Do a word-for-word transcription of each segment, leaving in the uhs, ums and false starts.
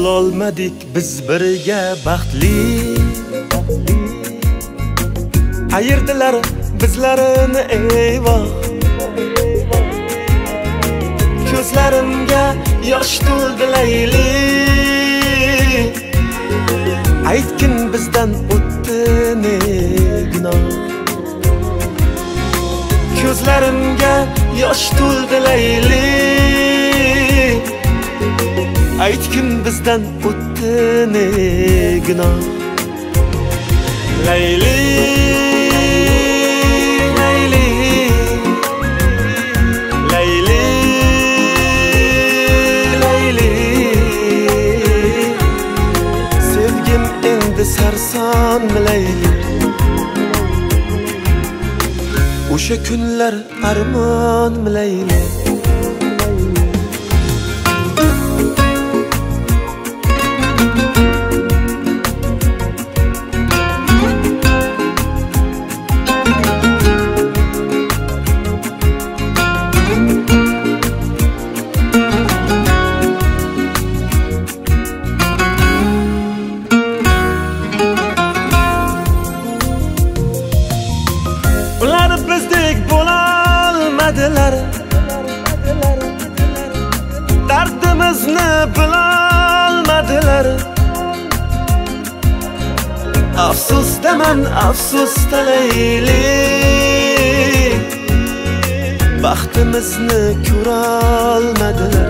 Bo'lolmadik biz birga baxtli, ayirdilar bizlarini eyvoh. Ko'zlarimga yosh to'ldi Layli, aytgin bizdan o'tdi ne gunoh. Ko'zlarimga yosh to'ldi Layli, aytgin bizdan o'tdi ne gunoh. Layli, Layli, Layli, Layli, sevgim endi sarson Layli. O'sha kunlar armon Layli. Ular bizdek bo'lolmadilar, dardimizni bilolmadilar. Afsusdaman, afsusda Layli, baxtimizni ko'rolmadilar.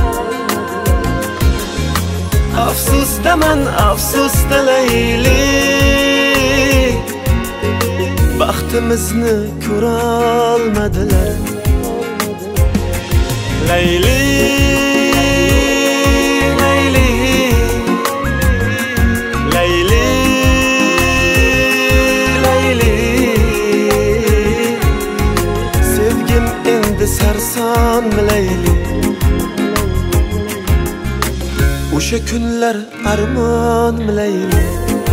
Afsusdaman, afsusda Layli, baxtimizni ko'rolmadilar. Layli, Layli, Layli, Layli, sevgim endi sarson Layli. O'sha kunlar armon Layli.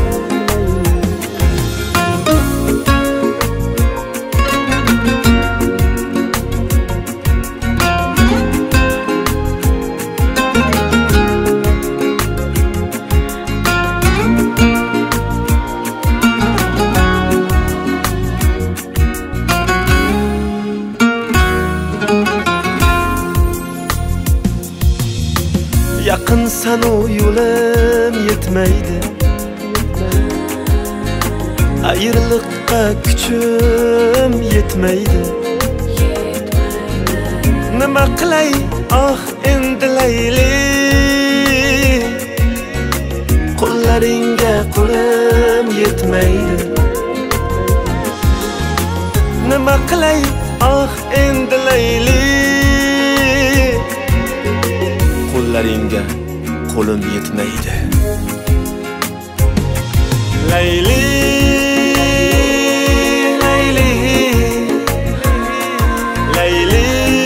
Yaqinsan u yo'lim yetmaydi, ayriliqqa kuchim yetmaydi. Nima qilay ah endi Layli, qo'llaringga qo'lim yetmaydi. Nima qilay ah endi Layli, qo'llaringga qo'lim yetmaydi. Layli, Layli, Layli,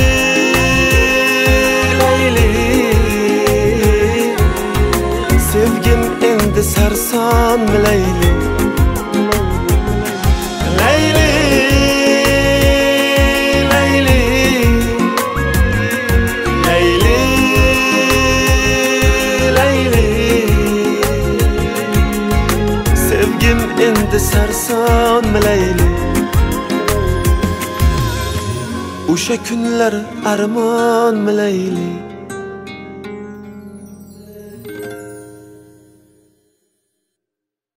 Layli, sevgim endi sarson Layli. Layli, Layli, Layli, Layli, sevgim endi sarson Layli. O'sha kunlar armon Layli.